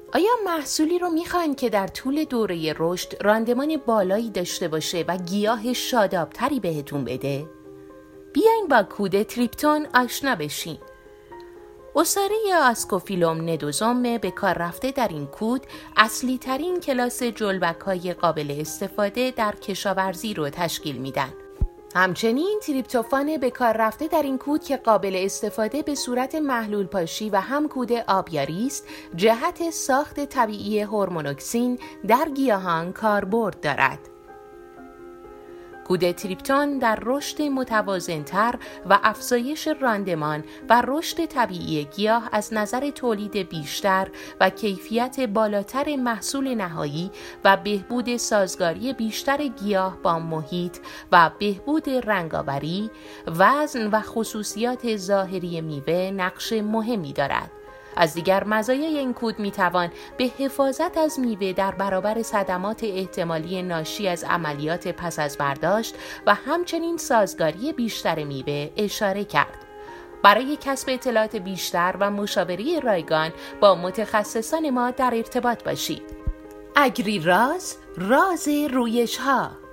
آیا محصولی رو میخواین که در طول دوره رشد راندمان بالایی داشته باشه و گیاه شادابتری بهتون بده؟ بیاین با کود تریپتون آشنا بشین. عصاره آسکوفیلوم ندوزوم به کار رفته در این کود اصلی ترین کلاس جلبک‌های قابل استفاده در کشاورزی رو تشکیل میدن. همچنین تریپتوفان به کار رفته در این کود که قابل استفاده به صورت محلول پاشی و هم کود آبیاری است، جهت ساخت طبیعی هورمونوکسین در گیاهان کاربرد دارد. کود تریپتون در رشد متوازن‌تر و افزایش راندمان و رشد طبیعی گیاه از نظر تولید بیشتر و کیفیت بالاتر محصول نهایی و بهبود سازگاری بیشتر گیاه با محیط و بهبود رنگاوری، وزن و خصوصیات ظاهری میوه نقش مهمی دارد. از دیگر مزایای این کود میتوان به حفاظت از میوه در برابر صدمات احتمالی ناشی از عملیات پس از برداشت و همچنین سازگاری بیشتر میوه اشاره کرد. برای کسب اطلاعات بیشتر و مشاوره رایگان با متخصصان ما در ارتباط باشید. اگری راز، راز رویش ها.